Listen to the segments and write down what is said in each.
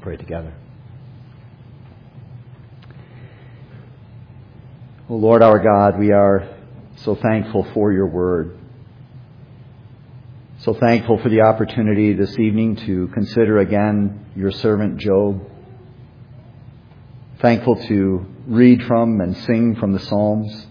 pray together. O Lord our God, we are so thankful for your word. So thankful for the opportunity this evening to consider again your servant Job. Thankful to read from and sing from the Psalms.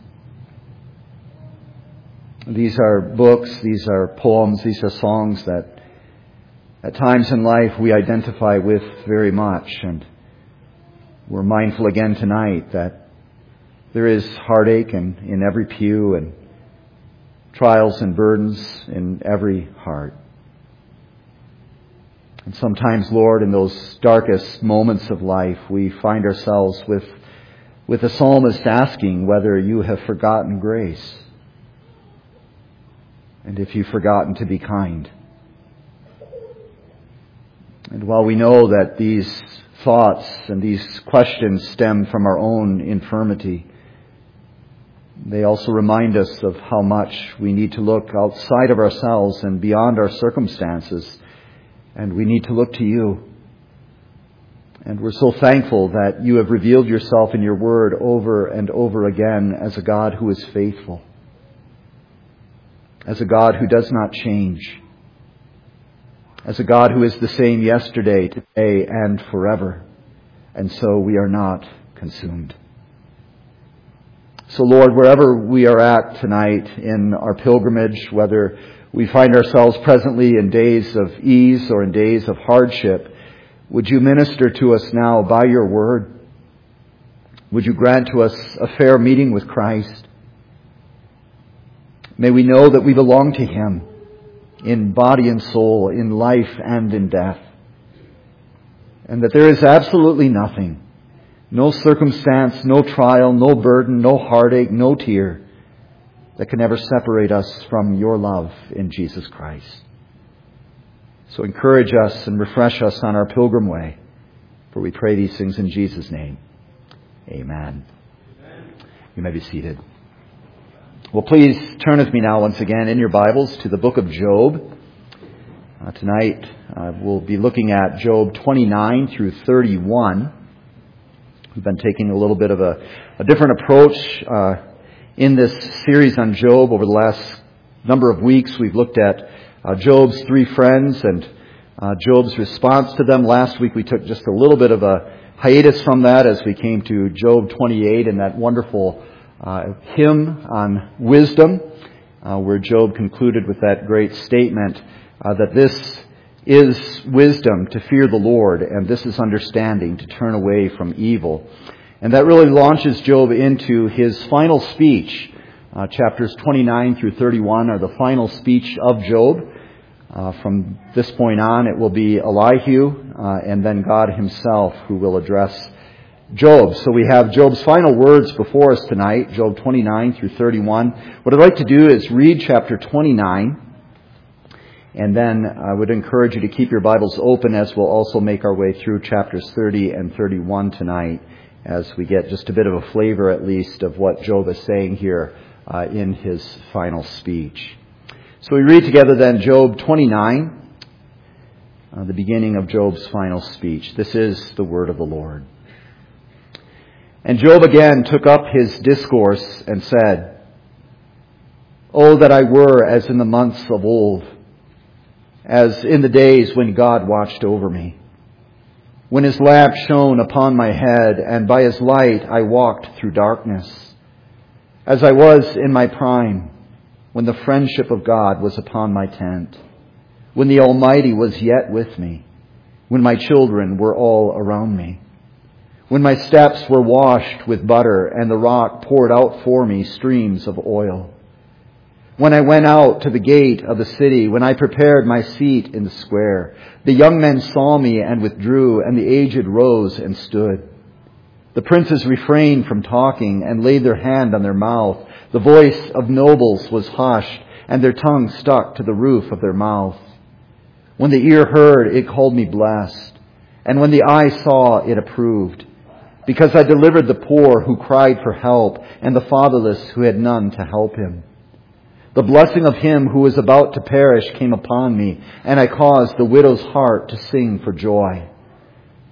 These are books, these are poems, these are songs that at times in life we identify with very much. And we're mindful again tonight that there is heartache in every pew and trials and burdens in every heart. And sometimes, Lord, in those darkest moments of life, we find ourselves with the psalmist asking whether you have forgotten grace and if you've forgotten to be kind. And while we know that these thoughts and these questions stem from our own infirmity, they also remind us of how much we need to look outside of ourselves and beyond our circumstances, and we need to look to you. And we're so thankful that you have revealed yourself in your word over and over again as a God who is faithful, as a God who does not change, as a God who is the same yesterday, today, and forever. And so we are not consumed. So Lord, wherever we are at tonight in our pilgrimage, whether we find ourselves presently in days of ease or in days of hardship, would you minister to us now by your word? Would you grant to us a fair meeting with Christ? May we know that we belong to him in body and soul, in life and in death. And that there is absolutely nothing, no circumstance, no trial, no burden, no heartache, no tear that can ever separate us from your love in Jesus Christ. So encourage us and refresh us on our pilgrim way. For we pray these things in Jesus' name. Amen. You may be seated. Well, please turn with me now once again in your Bibles to the book of Job. Tonight we'll be looking at Job 29 through 31. We've been taking a little bit of a different approach in this series on Job over the last number of weeks. We've looked at Job's three friends and Job's response to them. Last week we took just a little bit of a hiatus from that as we came to Job 28 and that wonderful hymn on wisdom, where Job concluded with that great statement that this is wisdom, to fear the Lord, and this is understanding, to turn away from evil. And that really launches Job into his final speech. Chapters 29 through 31 are the final speech of Job. From this point on, it will be Elihu and then God himself who will address Job. So we have Job's final words before us tonight, Job 29 through 31. What I'd like to do is read chapter 29, and then I would encourage you to keep your Bibles open as we'll also make our way through chapters 30 and 31 tonight as we get just a bit of a flavor at least of what Job is saying here in his final speech. So we read together then Job 29, the beginning of Job's final speech. This is the word of the Lord. And Job again took up his discourse and said, "Oh, that I were as in the months of old, as in the days when God watched over me, when his lamp shone upon my head, and by his light I walked through darkness, as I was in my prime, when the friendship of God was upon my tent, when the Almighty was yet with me, when my children were all around me, when my steps were washed with butter and the rock poured out for me streams of oil. When I went out to the gate of the city, when I prepared my seat in the square, the young men saw me and withdrew, and the aged rose and stood. The princes refrained from talking and laid their hand on their mouth. The voice of nobles was hushed, and their tongue stuck to the roof of their mouth. When the ear heard, it called me blessed, and when the eye saw, it approved. Because I delivered the poor who cried for help, and the fatherless who had none to help him. The blessing of him who was about to perish came upon me, and I caused the widow's heart to sing for joy.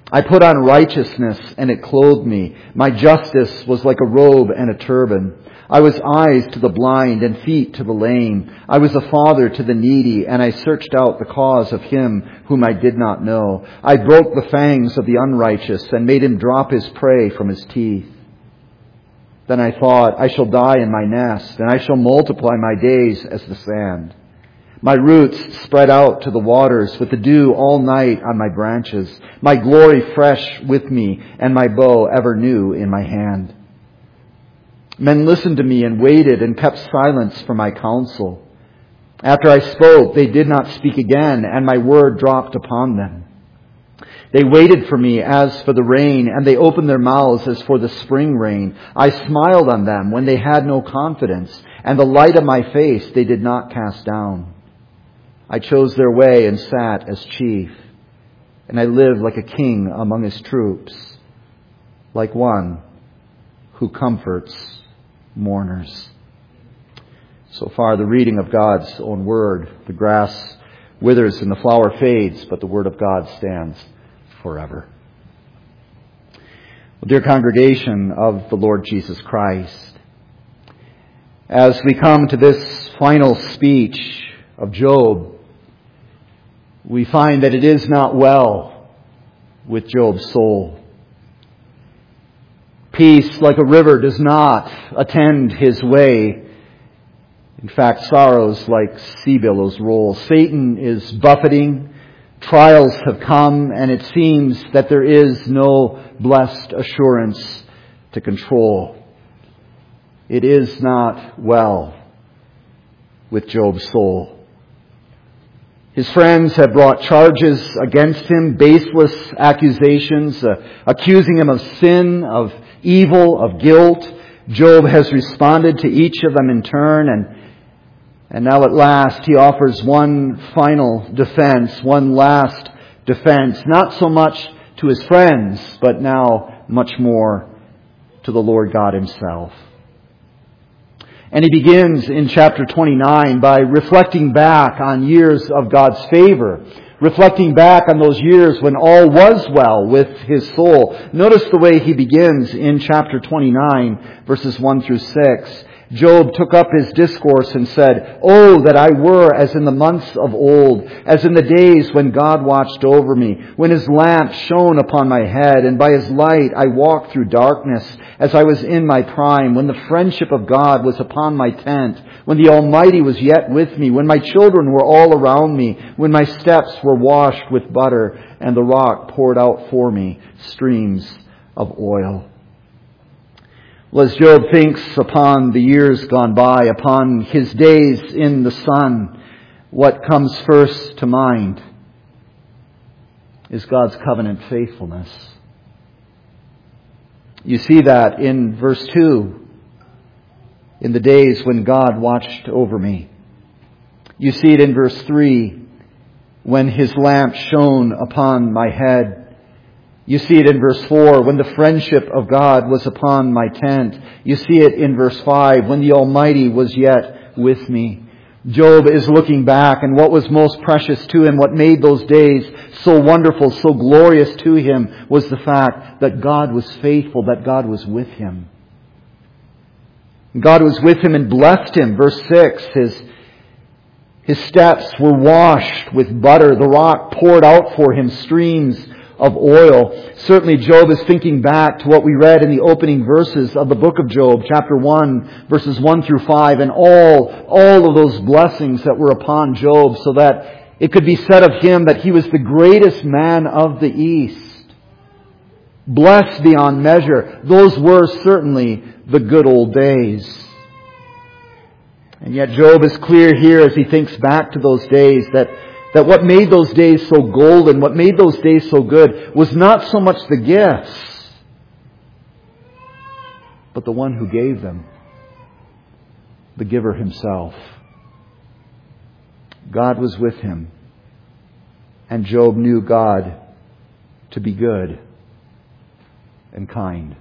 I put on righteousness, and it clothed me. My justice was like a robe and a turban. I was eyes to the blind and feet to the lame. I was a father to the needy, and I searched out the cause of him whom I did not know. I broke the fangs of the unrighteous and made him drop his prey from his teeth. Then I thought, I shall die in my nest, and I shall multiply my days as the sand. My roots spread out to the waters, with the dew all night on my branches. My glory fresh with me, and my bow ever new in my hand. Men listened to me and waited and kept silence for my counsel. After I spoke, they did not speak again, and my word dropped upon them. They waited for me as for the rain, and they opened their mouths as for the spring rain. I smiled on them when they had no confidence, and the light of my face they did not cast down. I chose their way and sat as chief, and I lived like a king among his troops, like one who comforts mourners. So far, the reading of God's own word. The grass withers and the flower fades, but the word of God stands forever. Well, dear congregation of the Lord Jesus Christ, as we come to this final speech of Job, we find that it is not well with Job's soul. Peace, like a river, does not attend his way. In fact, sorrows like sea billows roll. Satan is buffeting. Trials have come, and it seems that there is no blessed assurance to control. It is not well with Job's soul. His friends have brought charges against him, baseless accusations, accusing him of sin, of evil, of guilt. Job has responded to each of them in turn, and now at last he offers one final defense, one last defense, not so much to his friends, but now much more to the Lord God himself. And he begins in chapter 29 by reflecting back on years of God's favor, reflecting back on those years when all was well with his soul. Notice the way he begins in chapter 29, verses 1 through 6. Job took up his discourse and said, "Oh, that I were as in the months of old, as in the days when God watched over me, when his lamp shone upon my head, and by his light I walked through darkness, as I was in my prime, when the friendship of God was upon my tent, when the Almighty was yet with me, when my children were all around me, when my steps were washed with butter, and the rock poured out for me streams of oil." Well, as Job thinks upon the years gone by, upon his days in the sun, what comes first to mind is God's covenant faithfulness. You see that in verse 2, in the days when God watched over me. You see it in verse 3, when his lamp shone upon my head. You see it in verse 4, when the friendship of God was upon my tent. You see it in verse 5, when the Almighty was yet with me. Job is looking back, and what was most precious to him, what made those days so wonderful, so glorious to him, was the fact that God was faithful, that God was with him. God was with him and blessed him. Verse 6, his steps were washed with butter. The rock poured out for him streams of oil. Certainly Job is thinking back to what we read in the opening verses of the book of Job, chapter 1, verses 1 through 5, and all of those blessings that were upon Job, so that it could be said of him that he was the greatest man of the East. Blessed beyond measure. Those were certainly the good old days. And yet Job is clear here as he thinks back to those days that what made those days so golden, what made those days so good, was not so much the gifts, but the one who gave them, the giver himself. God was with him, and Job knew God to be good and kind.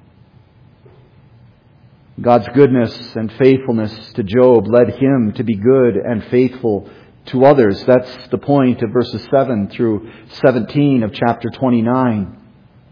God's goodness and faithfulness to Job led him to be good and faithful to others. That's the point of verses 7 through 17 of chapter 29.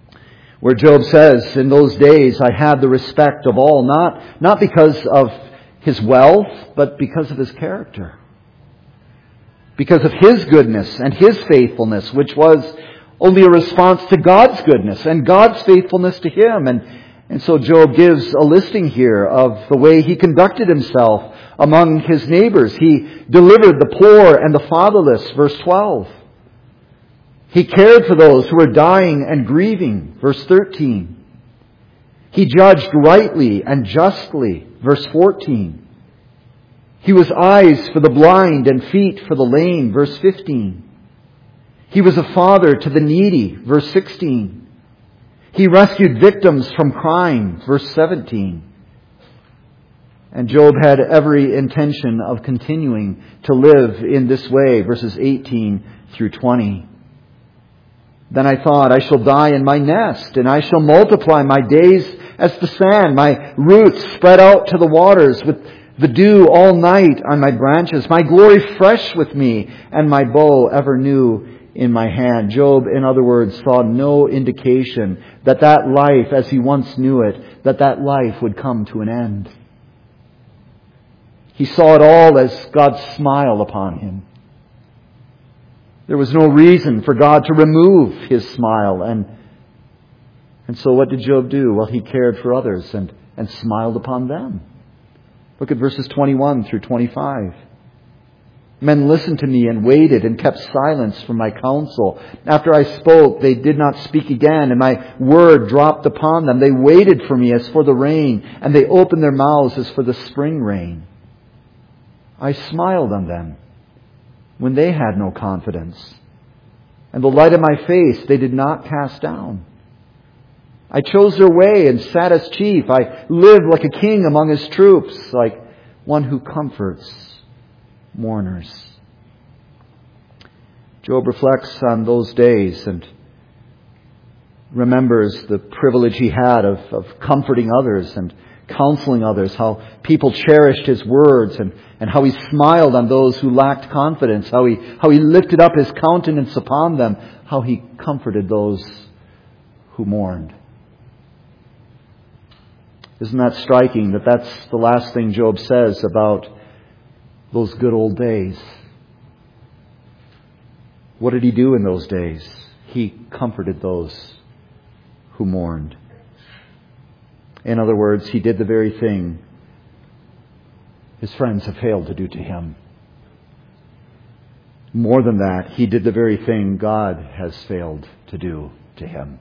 where Job says, in those days I had the respect of all, not because of his wealth, but because of his character. Because of his goodness and his faithfulness, which was only a response to God's goodness and God's faithfulness to him. And so Job gives a listing here of the way he conducted himself among his neighbors. He delivered the poor and the fatherless, verse 12. He cared for those who were dying and grieving, verse 13. He judged rightly and justly, verse 14. He was eyes for the blind and feet for the lame, verse 15. He was a father to the needy, verse 16. He rescued victims from crime, verse 17. And Job had every intention of continuing to live in this way, verses 18 through 20. Then I thought, I shall die in my nest, and I shall multiply my days as the sand, my roots spread out to the waters, with the dew all night on my branches, my glory fresh with me, and my bow ever new in my hand. Job, in other words, saw no indication that life, as he once knew it, that life would come to an end. He saw it all as God's smile upon him. There was no reason for God to remove his smile. And so what did Job do? Well, he cared for others and smiled upon them. Look at verses 21 through 25. Men listened to me and waited and kept silence from my counsel. After I spoke, they did not speak again, and my word dropped upon them. They waited for me as for the rain, and they opened their mouths as for the spring rain. I smiled on them when they had no confidence, and the light of my face they did not cast down. I chose their way and sat as chief. I lived like a king among his troops, like one who comforts mourners. Job reflects on those days and remembers the privilege he had of comforting others and counseling others, how people cherished his words and how he smiled on those who lacked confidence, how he lifted up his countenance upon them, how he comforted those who mourned. Isn't that striking that that's the last thing Job says about those good old days? What did he do in those days? He comforted those who mourned. In other words, he did the very thing his friends have failed to do to him. More than that, he did the very thing God has failed to do to him.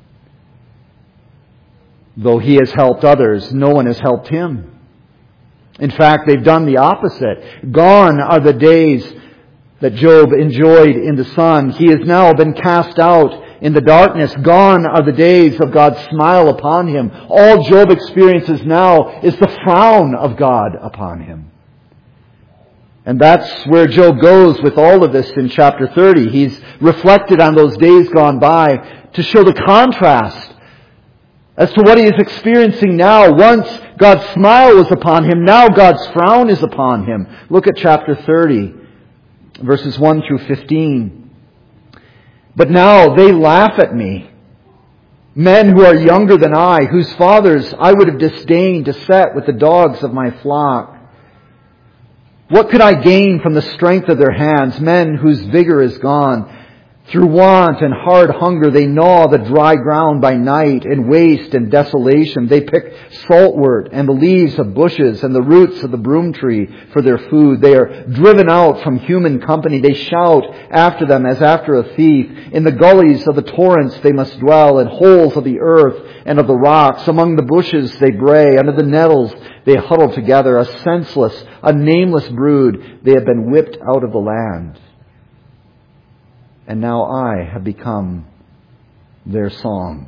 Though he has helped others, no one has helped him. In fact, they've done the opposite. Gone are the days that Job enjoyed in the sun. He has now been cast out in the darkness. Gone are the days of God's smile upon him. All Job experiences now is the frown of God upon him. And that's where Job goes with all of this in chapter 30. He's reflected on those days gone by to show the contrast as to what he is experiencing now. Once God's smile was upon him, now God's frown is upon him. Look at chapter 30, verses 1 through 15. But now they laugh at me, men who are younger than I, whose fathers I would have disdained to set with the dogs of my flock. What could I gain from the strength of their hands, men whose vigor is gone? Through want and hard hunger they gnaw the dry ground by night. In waste and desolation they pick saltwort and the leaves of bushes and the roots of the broom tree for their food. They are driven out from human company. They shout after them as after a thief. In the gullies of the torrents they must dwell, in holes of the earth and of the rocks. Among the bushes they bray, under the nettles they huddle together. A senseless, a nameless brood, they have been whipped out of the land. And now I have become their song.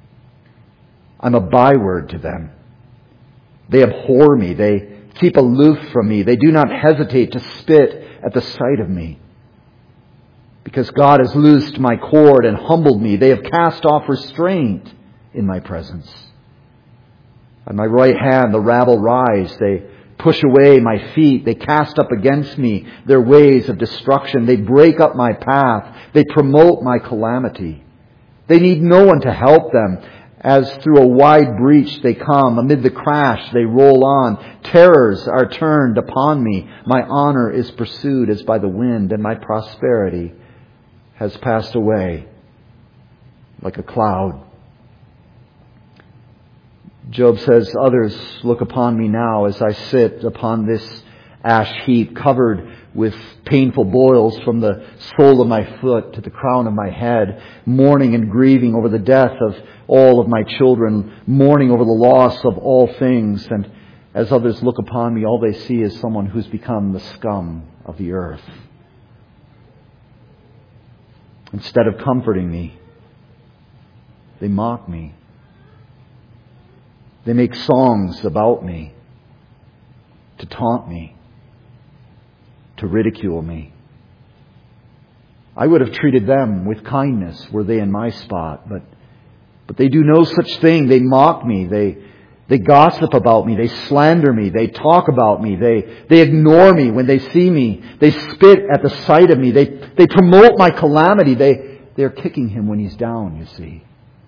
I'm a byword to them. They abhor me. They keep aloof from me. They do not hesitate to spit at the sight of me. Because God has loosed my cord and humbled me, they have cast off restraint in my presence. On my right hand the rabble rise. They push away my feet. They cast up against me their ways of destruction. They break up my path. They promote my calamity. They need no one to help them. As through a wide breach they come, amid the crash they roll on. Terrors are turned upon me. My honor is pursued as by the wind, and my prosperity has passed away like a cloud. Job says, others look upon me now as I sit upon this ash heap, covered with painful boils from the sole of my foot to the crown of my head, mourning and grieving over the death of all of my children, mourning over the loss of all things. And as others look upon me, all they see is someone who's become the scum of the earth. Instead of comforting me, they mock me. They make songs about me to taunt me, to ridicule me. I would have treated them with kindness were they in my spot, but they do no such thing. They mock me. They gossip about me. They slander me. They talk about me. They ignore me when they see me. They spit at the sight of me. They promote my calamity. They're kicking him when he's down, you see.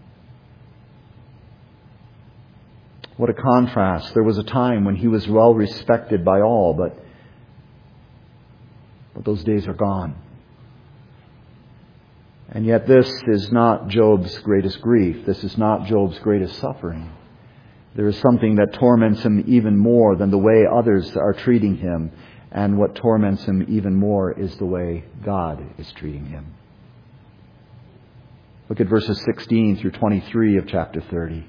What a contrast. There was a time when he was well respected by all, but those days are gone. And yet this is not Job's greatest grief. This is not Job's greatest suffering. There is something that torments him even more than the way others are treating him. And what torments him even more is the way God is treating him. Look at verses 16 through 23 of chapter 30.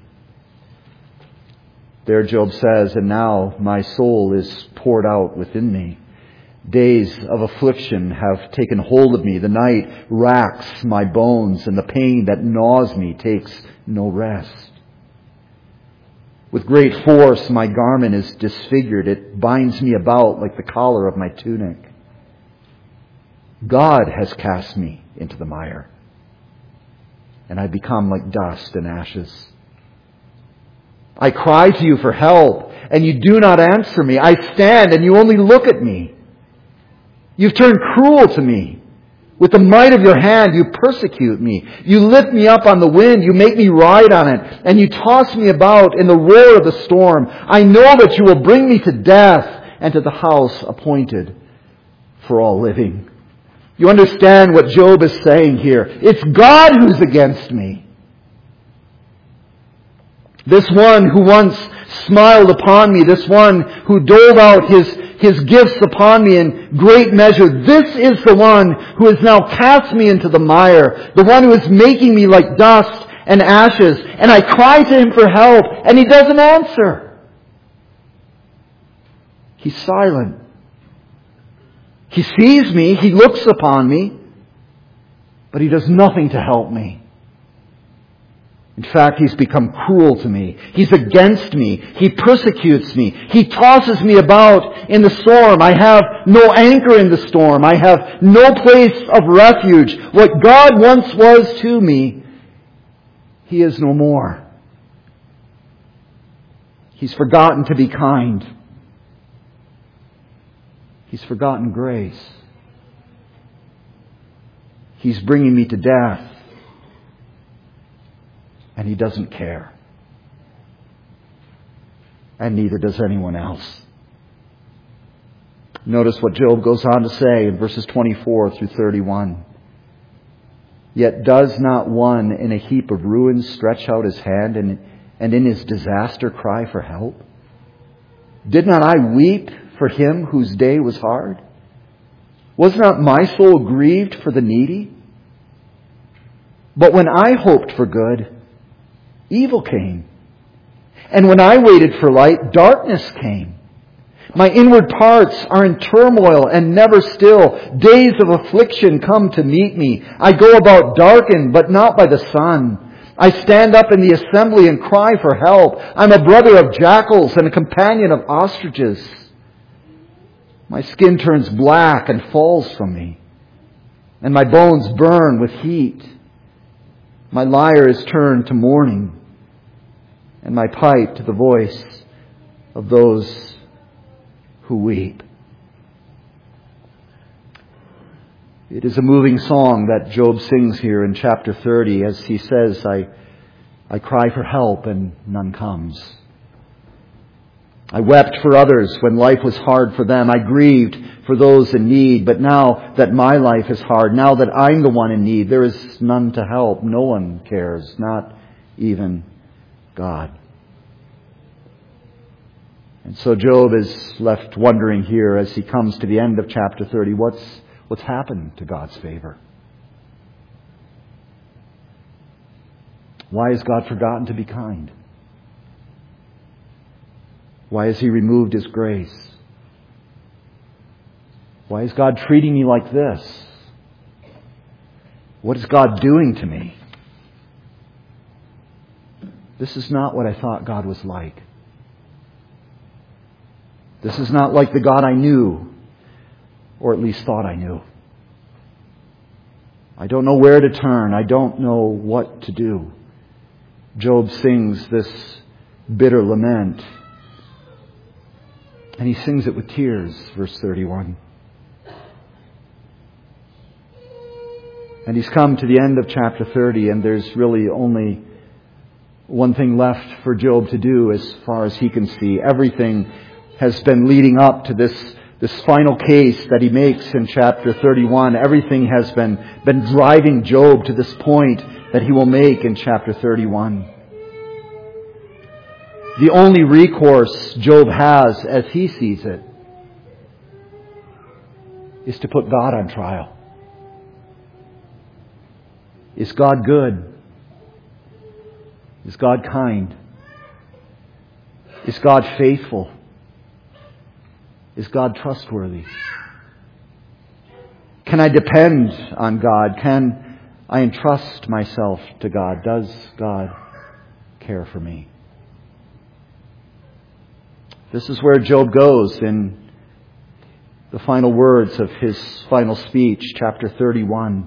There Job says, and now my soul is poured out within me. Days of affliction have taken hold of me. The night racks my bones, and the pain that gnaws me takes no rest. With great force my garment is disfigured. It binds me about like the collar of my tunic. God has cast me into the mire, and I become like dust and ashes. I cry to you for help, and you do not answer me. I stand, and you only look at me. You've turned cruel to me. With the might of your hand, you persecute me. You lift me up on the wind. You make me ride on it, and you toss me about in the roar of the storm. I know that you will bring me to death and to the house appointed for all living. You understand what Job is saying here. It's God who's against me. This one who once smiled upon me, this one who doled out his gifts upon me in great measure, this is the one who has now cast me into the mire, the one who is making me like dust and ashes. And I cry to him for help, and he doesn't answer. He's silent. He sees me, he looks upon me, but he does nothing to help me. In fact, he's become cruel to me. He's against me. He persecutes me. He tosses me about in the storm. I have no anchor in the storm. I have no place of refuge. What God once was to me, he is no more. He's forgotten to be kind. He's forgotten grace. He's bringing me to death. And he doesn't care. And neither does anyone else. Notice what Job goes on to say in verses 24 through 31. Yet does not one in a heap of ruins stretch out his hand and in his disaster cry for help? Did not I weep for him whose day was hard? Was not my soul grieved for the needy? But when I hoped for good, evil came. And when I waited for light, darkness came. My inward parts are in turmoil and never still. Days of affliction come to meet me. I go about darkened, but not by the sun. I stand up in the assembly and cry for help. I'm a brother of jackals and a companion of ostriches. My skin turns black and falls from me, and my bones burn with heat. My lyre is turned to mourning, and my pipe to the voice of those who weep. It is a moving song that Job sings here in chapter 30 as he says, I I cry for help and none comes. I wept for others when life was hard for them. I grieved for those in need. But now that my life is hard, now that I'm the one in need, there is none to help. No one cares, not even God. And so Job is left wondering here as he comes to the end of chapter 30, what's happened to God's favor? Why has God forgotten to be kind? Why has He removed His grace? Why is God treating me like this? What is God doing to me? This is not what I thought God was like. This is not like the God I knew, or at least thought I knew. I don't know where to turn. I don't know what to do. Job sings this bitter lament. And he sings it with tears, verse 31. And he's come to the end of chapter 30, and there's really only one thing left for Job to do as far as he can see. Everything has been leading up to this final case that he makes in chapter 31. Everything has been driving Job to this point that he will make in chapter 31. The only recourse Job has, as he sees it, is to put God on trial. Is God good? Is God kind? Is God faithful? Is God trustworthy? Can I depend on God? Can I entrust myself to God? Does God care for me? This is where Job goes in the final words of his final speech, chapter 31.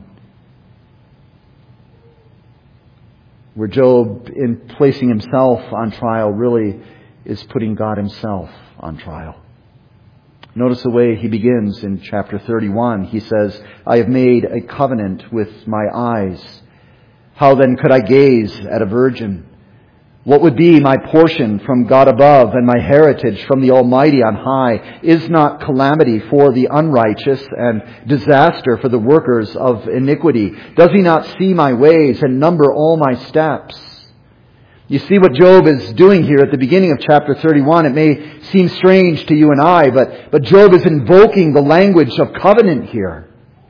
Where Job, in placing himself on trial, really is putting God Himself on trial. Notice the way he begins in chapter 31. He says, I have made a covenant with my eyes. How then could I gaze at a virgin? What would be my portion from God above and my heritage from the Almighty on high? Is not calamity for the unrighteous and disaster for the workers of iniquity? Does He not see my ways and number all my steps? You see what Job is doing here at the beginning of chapter 31. It may seem strange to you and I, but Job is invoking the language of covenant here.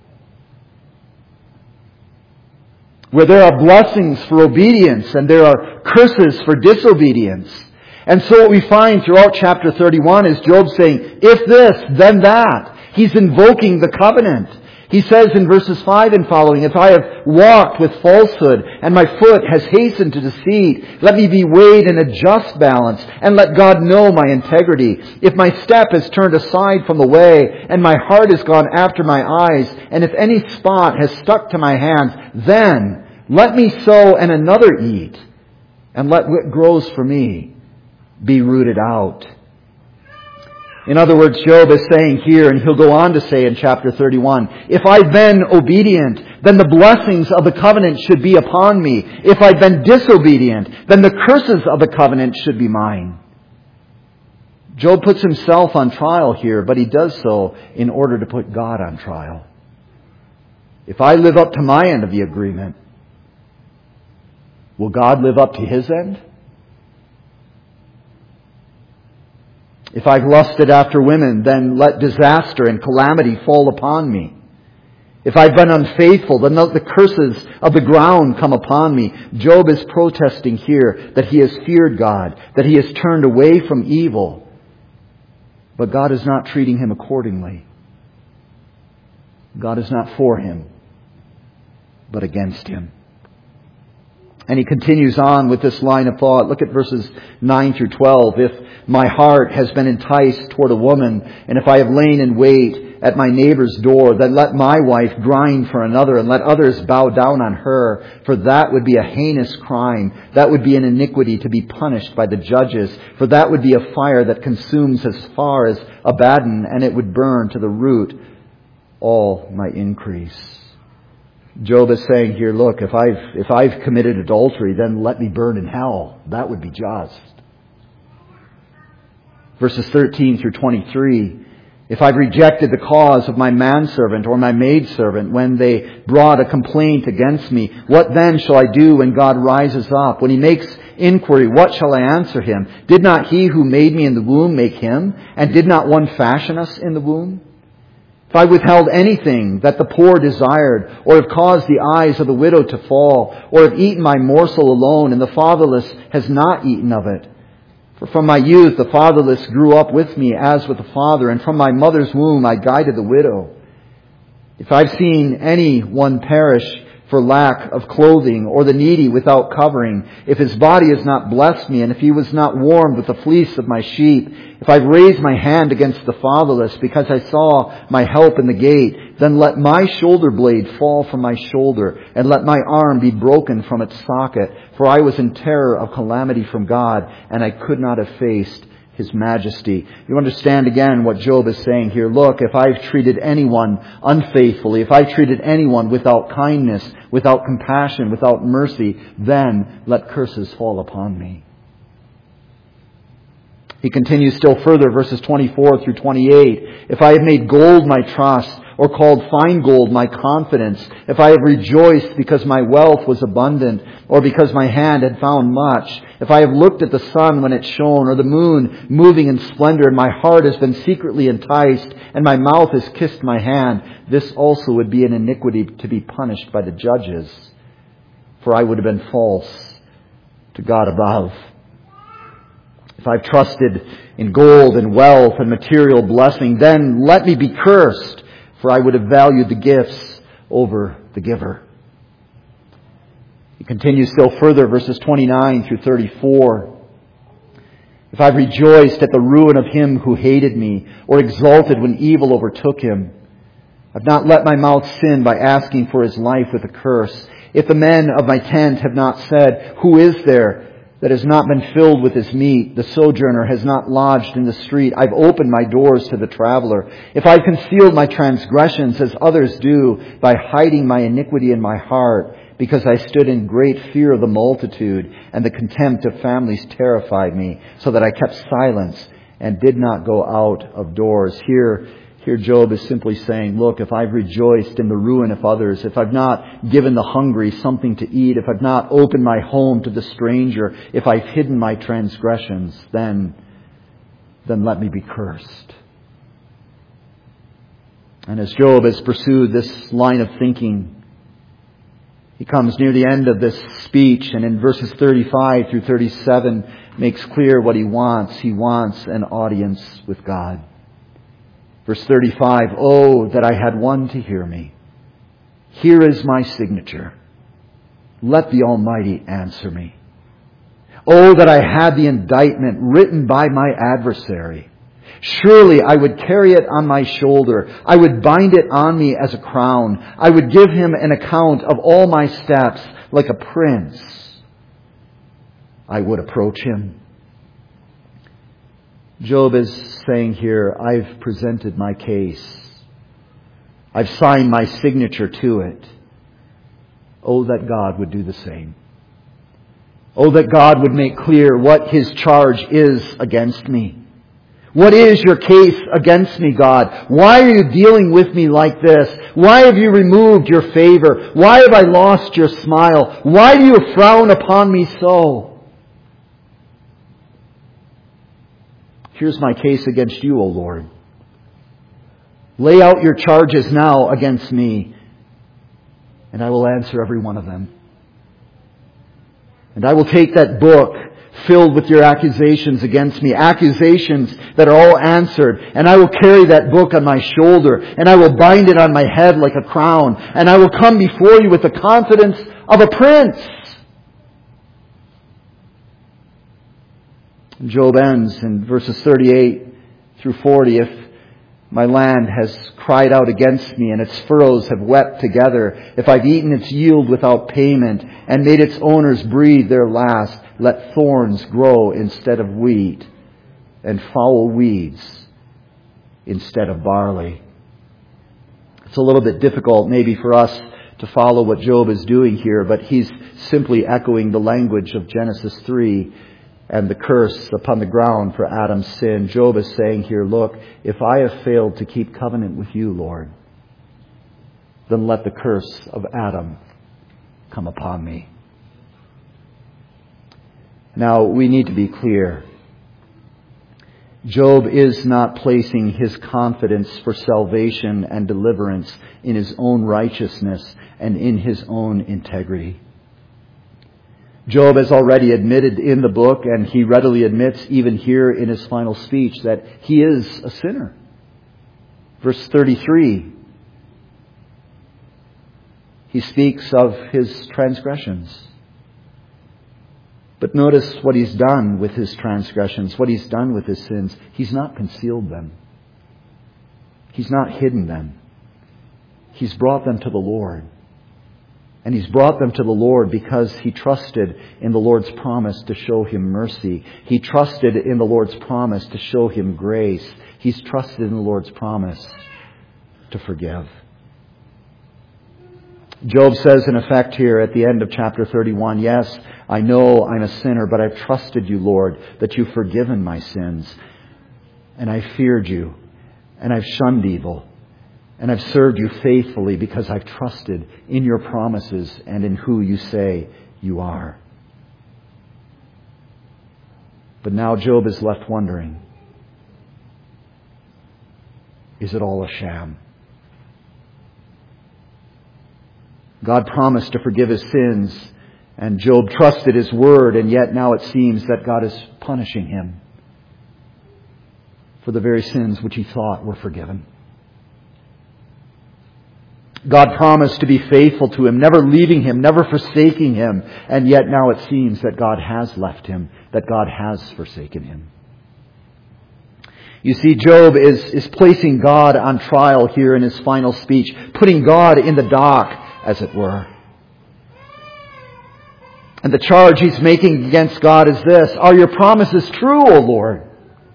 Where there are blessings for obedience and there are curses for disobedience. And so what we find throughout chapter 31 is Job saying, if this, then that. He's invoking the covenant. He says in verses 5 and following, if I have walked with falsehood and my foot has hastened to deceit, let me be weighed in a just balance and let God know my integrity. If my step has turned aside from the way and my heart has gone after my eyes, and if any spot has stuck to my hands, then let me sow and another eat, and let what grows for me be rooted out. In other words, Job is saying here, and he'll go on to say in chapter 31, if I've been obedient, then the blessings of the covenant should be upon me. If I've been disobedient, then the curses of the covenant should be mine. Job puts himself on trial here, but he does so in order to put God on trial. If I live up to my end of the agreement, will God live up to His end? If I've lusted after women, then let disaster and calamity fall upon me. If I've been unfaithful, then let the curses of the ground come upon me. Job is protesting here that he has feared God, that he has turned away from evil. But God is not treating him accordingly. God is not for him, but against him. And he continues on with this line of thought. Look at verses 9 through 12. If my heart has been enticed toward a woman, and if I have lain in wait at my neighbor's door, then let my wife grind for another, and let others bow down on her. For that would be a heinous crime. That would be an iniquity to be punished by the judges. For that would be a fire that consumes as far as Abaddon, and it would burn to the root all my increase. Job is saying here, look, if I've committed adultery, then let me burn in hell. That would be just. Verses 13 through 23. If I've rejected the cause of my manservant or my maidservant when they brought a complaint against me, what then shall I do when God rises up? When He makes inquiry, what shall I answer Him? Did not He who made me in the womb make him? And did not one fashion us in the womb? If I withheld anything that the poor desired, or have caused the eyes of the widow to fall, or have eaten my morsel alone, and the fatherless has not eaten of it. For from my youth the fatherless grew up with me as with a father, and from my mother's womb I guided the widow. If I've seen any one perish for lack of clothing, or the needy without covering, if his body has not blessed me, and if he was not warmed with the fleece of my sheep, if I've raised my hand against the fatherless because I saw my help in the gate, then let my shoulder blade fall from my shoulder, and let my arm be broken from its socket. For I was in terror of calamity from God, and I could not have faced His majesty. You understand again what Job is saying here. Look, if I've treated anyone unfaithfully, if I've treated anyone without kindness, without compassion, without mercy, then let curses fall upon me. He continues still further, verses 24 through 28. If I have made gold my trust, or called fine gold my confidence, if I have rejoiced because my wealth was abundant, or because my hand had found much, if I have looked at the sun when it shone, or the moon moving in splendor, and my heart has been secretly enticed, and my mouth has kissed my hand, this also would be an iniquity to be punished by the judges. For I would have been false to God above. If I've trusted in gold and wealth and material blessing, then let me be cursed, for I would have valued the gifts over the giver. He continues still further, verses 29 through 34. If I've rejoiced at the ruin of him who hated me, or exulted when evil overtook him, I've not let my mouth sin by asking for his life with a curse. If the men of my tent have not said, who is there that has not been filled with his meat? The sojourner has not lodged in the street. I've opened my doors to the traveler. If I've concealed my transgressions as others do by hiding my iniquity in my heart, because I stood in great fear of the multitude, and the contempt of families terrified me, so that I kept silence and did not go out of doors. Here Job is simply saying, look, if I've rejoiced in the ruin of others, if I've not given the hungry something to eat, if I've not opened my home to the stranger, if I've hidden my transgressions, then let me be cursed. And as Job has pursued this line of thinking, he comes near the end of this speech, and in verses 35 through 37 makes clear what he wants. He wants an audience with God. Verse 35, oh, that I had one to hear me. Here is my signature. Let the Almighty answer me. Oh, that I had the indictment written by my adversary. Surely I would carry it on my shoulder. I would bind it on me as a crown. I would give him an account of all my steps like a prince. I would approach him. Job is saying here, I've presented my case. I've signed my signature to it. Oh, that God would do the same. Oh, that God would make clear what His charge is against me. What is your case against me, God? Why are you dealing with me like this? Why have you removed your favor? Why have I lost your smile? Why do you frown upon me so? Here's my case against you, O Lord. Lay out your charges now against me, and I will answer every one of them. And I will take that book filled with your accusations against me, accusations that are all answered, and I will carry that book on my shoulder, and I will bind it on my head like a crown, and I will come before you with the confidence of a prince. Job ends in verses 38 through 40. If my land has cried out against me and its furrows have wept together, if I've eaten its yield without payment and made its owners breathe their last, let thorns grow instead of wheat and foul weeds instead of barley. It's a little bit difficult maybe for us to follow what Job is doing here, but he's simply echoing the language of Genesis 3 and the curse upon the ground for Adam's sin. Job is saying here, look, if I have failed to keep covenant with you, Lord, then let the curse of Adam come upon me. Now, we need to be clear. Job is not placing his confidence for salvation and deliverance in his own righteousness and in his own integrity. Job has already admitted in the book, and he readily admits even here in his final speech, that he is a sinner. Verse 33, he speaks of his transgressions. But notice what he's done with his transgressions, what he's done with his sins. He's not concealed them. He's not hidden them. He's brought them to the Lord. And he's brought them to the Lord because he trusted in the Lord's promise to show him mercy. He trusted in the Lord's promise to show him grace. He's trusted in the Lord's promise to forgive. Job says in effect here at the end of chapter 31, yes, I know I'm a sinner, but I've trusted you, Lord, that you've forgiven my sins. And I feared you, and I've shunned evil, and I've served you faithfully because I've trusted in your promises and in who you say you are. But now Job is left wondering, is it all a sham? God promised to forgive his sins, and Job trusted his word, and yet now it seems that God is punishing him for the very sins which he thought were forgiven. God promised to be faithful to him, never leaving him, never forsaking him, and yet now it seems that God has left him, that God has forsaken him. You see, Job is placing God on trial here in his final speech, putting God in the dock, as it were. And the charge he's making against God is this: are your promises true, O Lord?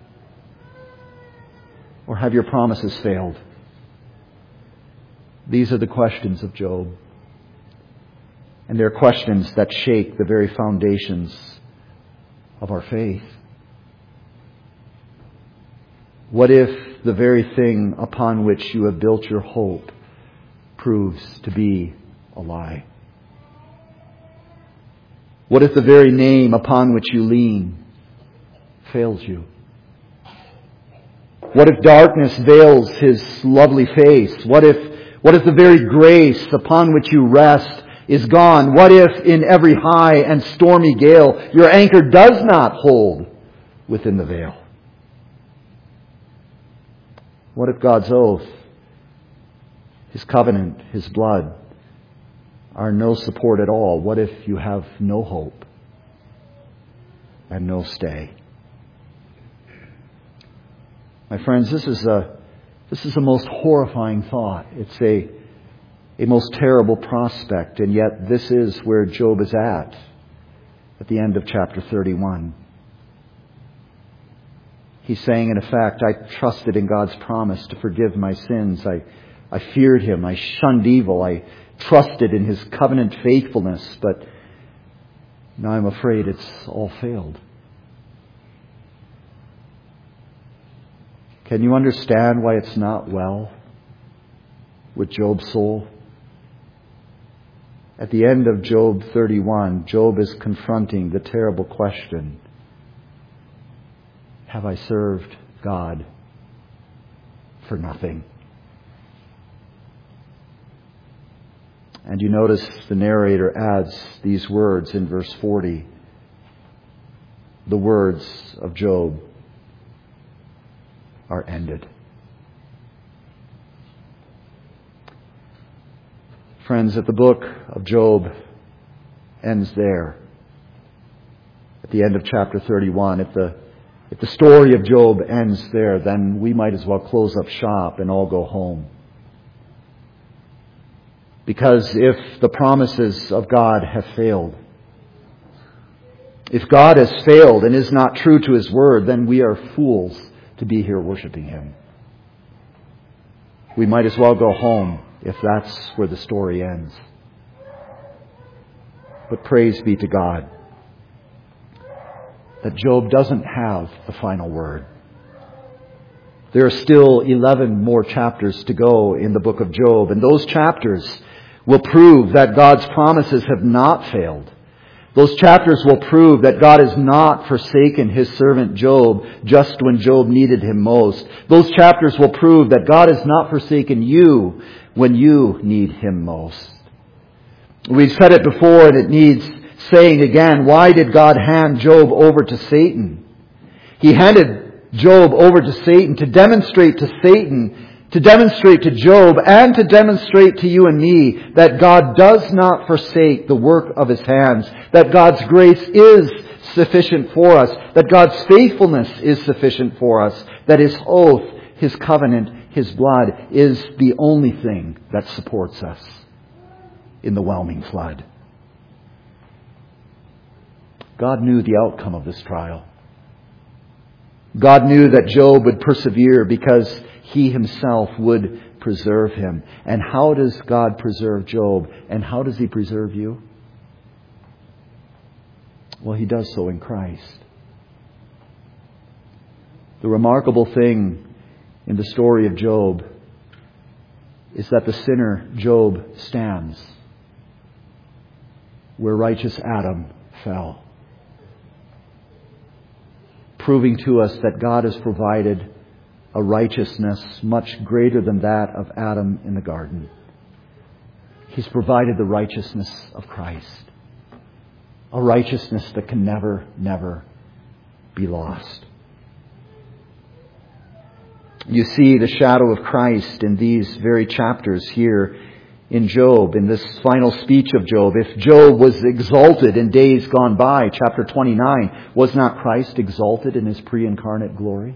Or have your promises failed? These are the questions of Job. And they're questions that shake the very foundations of our faith. What if the very thing upon which you have built your hope proves to be a lie? What if the very name upon which you lean fails you? What if darkness veils his lovely face? What if the very grace upon which you rest is gone? What if in every high and stormy gale your anchor does not hold within the veil? What if God's oath, his covenant, his blood, are no support at all? What if you have no hope and no stay? My friends, this is a most horrifying thought. It's a most terrible prospect, and yet this is where Job is at the end of chapter 31. He's saying, in effect, I trusted in God's promise to forgive my sins. I feared him. I shunned evil. I trusted in his covenant faithfulness. But now I'm afraid it's all failed. Can you understand why it's not well with Job's soul? At the end of Job 31, Job is confronting the terrible question: have I served God for nothing? And you notice the narrator adds these words in verse 40. The words of Job are ended. Friends, if the book of Job ends there, at the end of chapter 31, if the story of Job ends there, then we might as well close up shop and all go home. Because if the promises of God have failed, if God has failed and is not true to his word, then we are fools to be here worshiping him. We might as well go home if that's where the story ends. But praise be to God that Job doesn't have the final word. There are still 11 more chapters to go in the book of Job, and those chapters will prove that God's promises have not failed. Those chapters will prove that God has not forsaken His servant Job just when Job needed Him most. Those chapters will prove that God has not forsaken you when you need Him most. We've said it before and it needs saying again. Why did God hand Job over to Satan? He handed Job over to Satan to demonstrate to Satan, to demonstrate to Job, and to demonstrate to you and me that God does not forsake the work of His hands, that God's grace is sufficient for us, that God's faithfulness is sufficient for us, that His oath, His covenant, His blood is the only thing that supports us in the whelming flood. God knew the outcome of this trial. God knew that Job would persevere because He Himself would preserve him. And how does God preserve Job? And how does He preserve you? Well, He does so in Christ. The remarkable thing in the story of Job is that the sinner Job stands where righteous Adam fell, proving to us that God has provided a righteousness much greater than that of Adam in the garden. He's provided the righteousness of Christ, a righteousness that can never, never be lost. You see the shadow of Christ in these very chapters here in Job, in this final speech of Job. If Job was exalted in days gone by, chapter 29, was not Christ exalted in His pre-incarnate glory?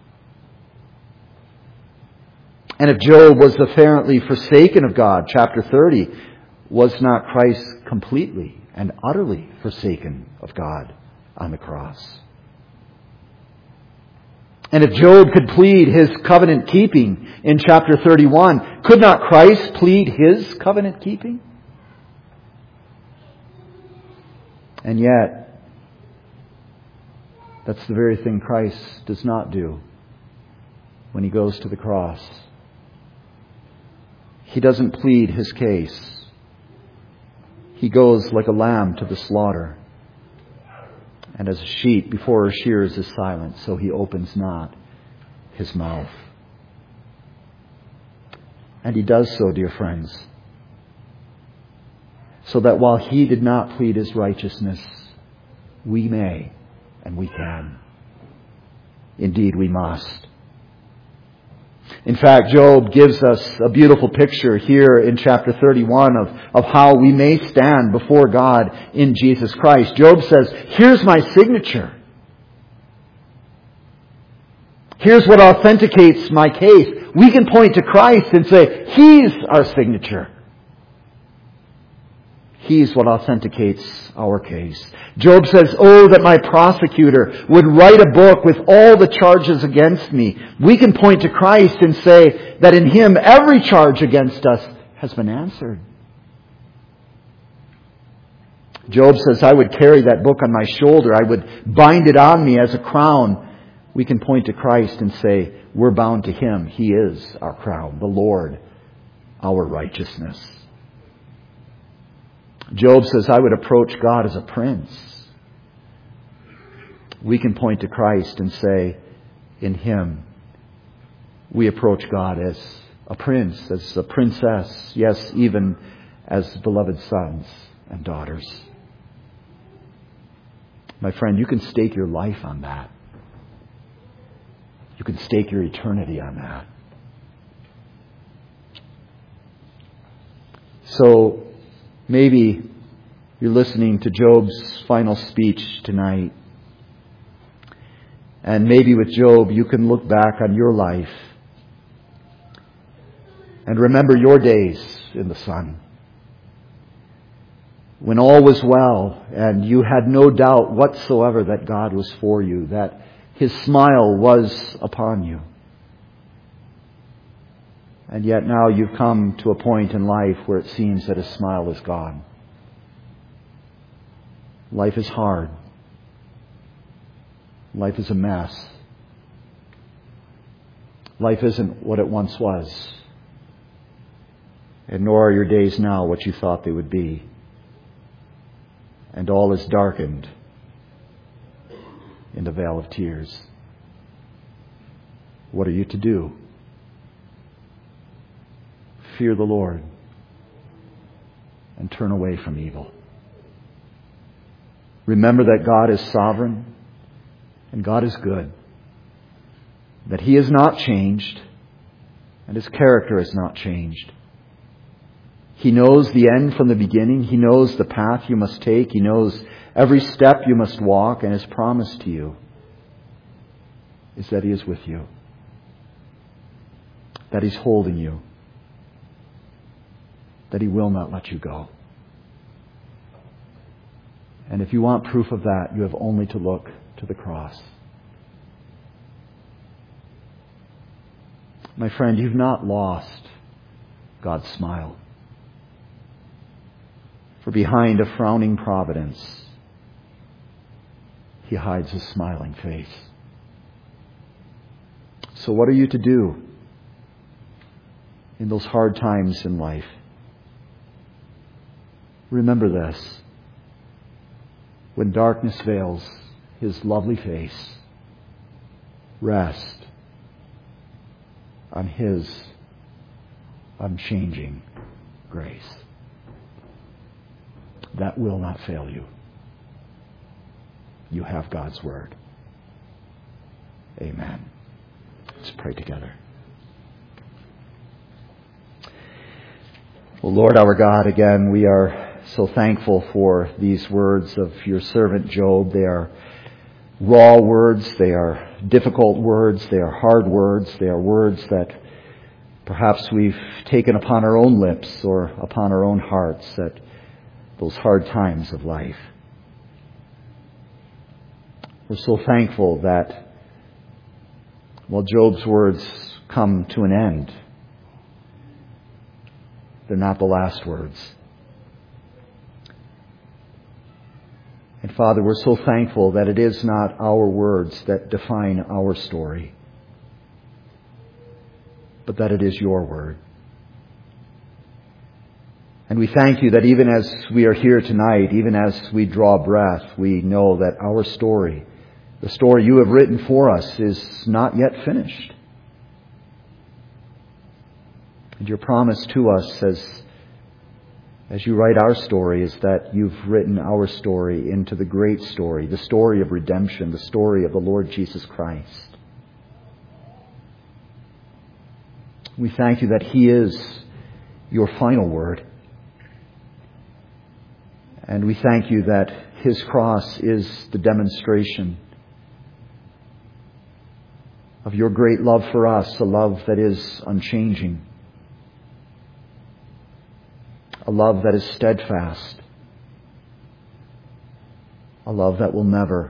And if Job was apparently forsaken of God, chapter 30, was not Christ completely and utterly forsaken of God on the cross? And if Job could plead his covenant keeping in chapter 31, could not Christ plead His covenant keeping? And yet, that's the very thing Christ does not do when He goes to the cross. He doesn't plead His case. He goes like a lamb to the slaughter. And as a sheep before her shears is silent, so He opens not His mouth. And He does so, dear friends, so that while He did not plead His righteousness, we may and we can. Indeed, we must. In fact, Job gives us a beautiful picture here in chapter 31 of how we may stand before God in Jesus Christ. Job says, here's my signature. Here's what authenticates my case. We can point to Christ and say, He's our signature. He's what authenticates our case. Job says, oh, that my prosecutor would write a book with all the charges against me. We can point to Christ and say that in Him every charge against us has been answered. Job says, I would carry that book on my shoulder. I would bind it on me as a crown. We can point to Christ and say, we're bound to Him. He is our crown, the Lord, our righteousness. Job says, I would approach God as a prince. We can point to Christ and say, in Him, we approach God as a prince, as a princess, yes, even as beloved sons and daughters. My friend, you can stake your life on that. You can stake your eternity on that. So, maybe you're listening to Job's final speech tonight. And maybe with Job, you can look back on your life and remember your days in the sun, when all was well and you had no doubt whatsoever that God was for you, that His smile was upon you. And yet now you've come to a point in life where it seems that His smile is gone. Life is hard. Life is a mess. Life isn't what it once was. And nor are your days now what you thought they would be. And all is darkened in the vale of tears. What are you to do? Fear the Lord and turn away from evil. Remember that God is sovereign and God is good. That He has not changed and His character has not changed. He knows the end from the beginning. He knows the path you must take. He knows every step you must walk. And His promise to you is that He is with you. That He's holding you. That He will not let you go. And if you want proof of that, you have only to look to the cross. My friend, you've not lost God's smile. For behind a frowning providence, He hides His smiling face. So what are you to do in those hard times in life? Remember this. When darkness veils His lovely face, rest on His unchanging grace. That will not fail you. You have God's Word. Amen. Let's pray together. Well, Lord our God, again, we are so thankful for these words of your servant Job. They are raw words. They are difficult words. They are hard words. They are words that perhaps we've taken upon our own lips or upon our own hearts at those hard times of life. We're so thankful that while Job's words come to an end, they're not the last words. And Father, we're so thankful that it is not our words that define our story, but that it is your word. And we thank you that even as we are here tonight, even as we draw breath, we know that our story, the story you have written for us, is not yet finished. And your promise to us as you write our story is that you've written our story into the great story, the story of redemption, the story of the Lord Jesus Christ. We thank you that He is your final word. And we thank you that His cross is the demonstration of your great love for us, a love that is unchanging, a love that is steadfast, a love that will never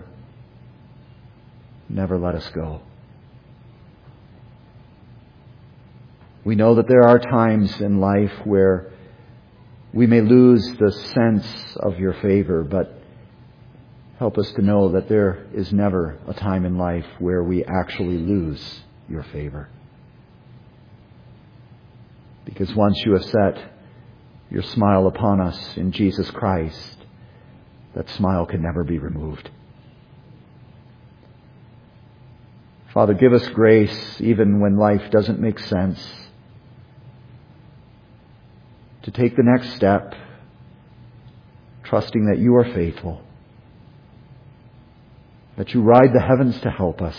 let us go. We know that there are times in life where we may lose the sense of your favor, but help us to know that there is never a time in life where we actually lose your favor. Because once you have set your smile upon us in Jesus Christ, that smile can never be removed. Father, give us grace even when life doesn't make sense, to take the next step, trusting that you are faithful, that you ride the heavens to help us.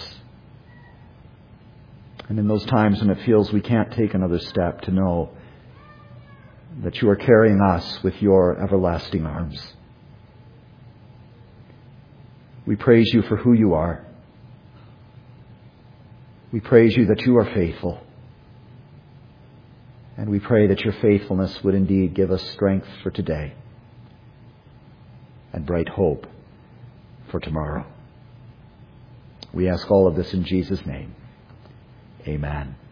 And in those times when it feels we can't take another step, to know that you are carrying us with your everlasting arms. We praise you for who you are. We praise you that you are faithful. And we pray that your faithfulness would indeed give us strength for today and bright hope for tomorrow. We ask all of this in Jesus' name. Amen.